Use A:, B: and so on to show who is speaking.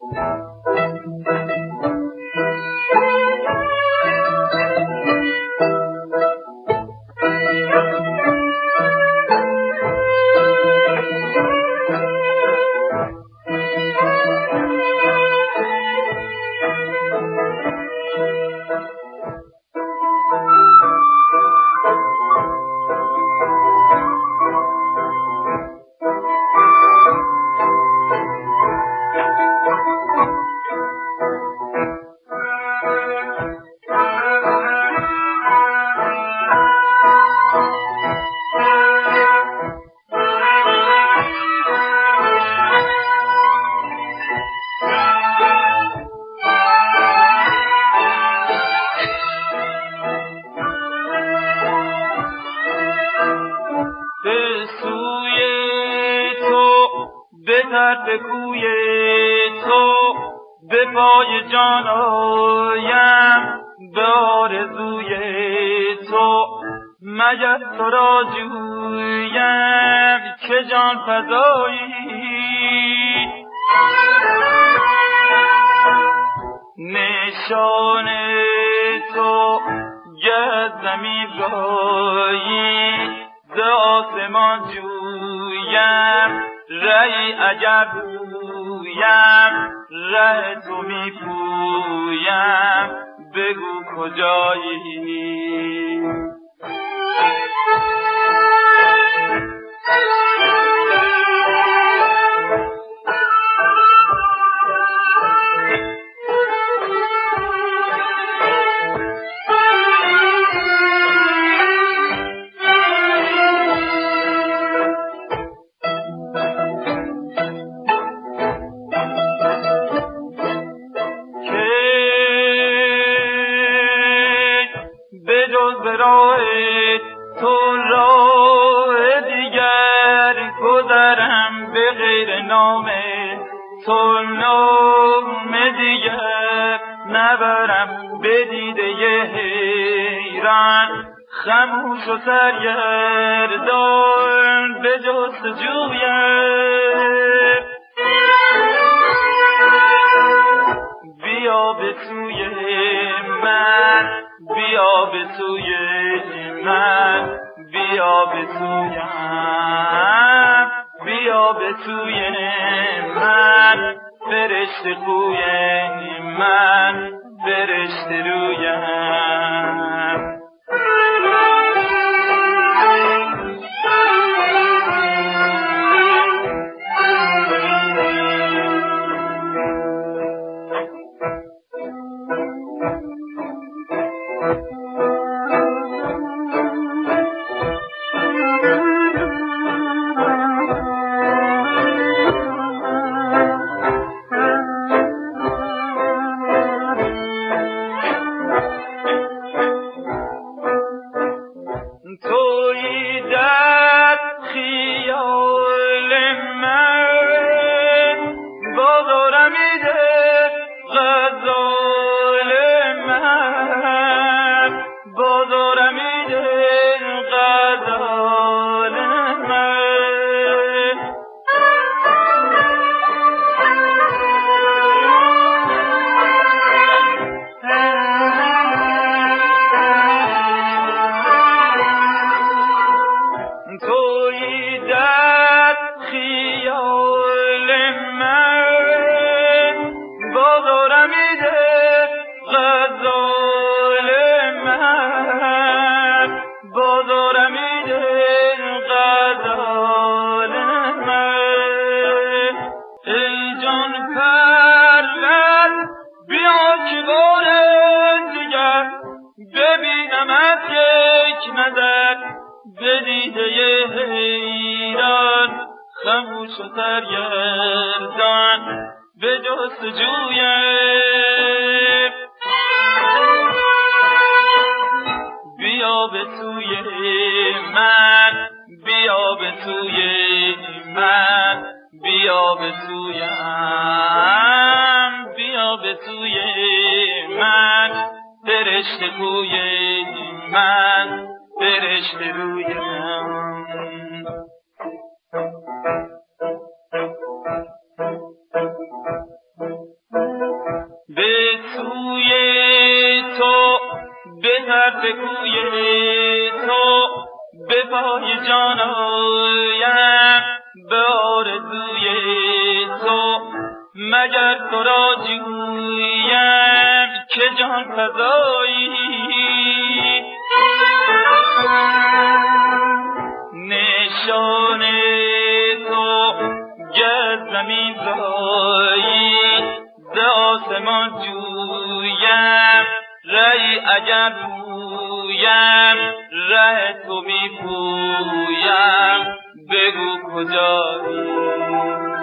A: به کوی تو به پای جان آیم، به آرزوی تو مگر تو را جویم که جان فزایی. نشان تو گه زمین گایی، ز آسمان جویم رهی عجب گویم، ره تو می پویم بگو کجایی. راه تو راه دیگر گذرم، به غیر نام تو نام دیگر نبرم. به دیده حیران خموش و سرگردان به جستجویم، بیا به سوی من، بیا به سوی من، بیا به سویم، بیا به سوی من، فرشته خوی من، فرشته رویم. به دیده حیران خموش و سرگردان به جستجویم، بیا به سوی من، بیا به سوی من، بیا به سویم، بیا به سوی من، فرشته خوی من، فرشته رویم. طرف کوی تو به پای جان آیم، به آرزوی تو مگر تو را جویم که جان فزایی. نشان تو گر زمین زایی، ز آسمان جویم رهی اگر گویم، ره تو می پویم بگو کجایی.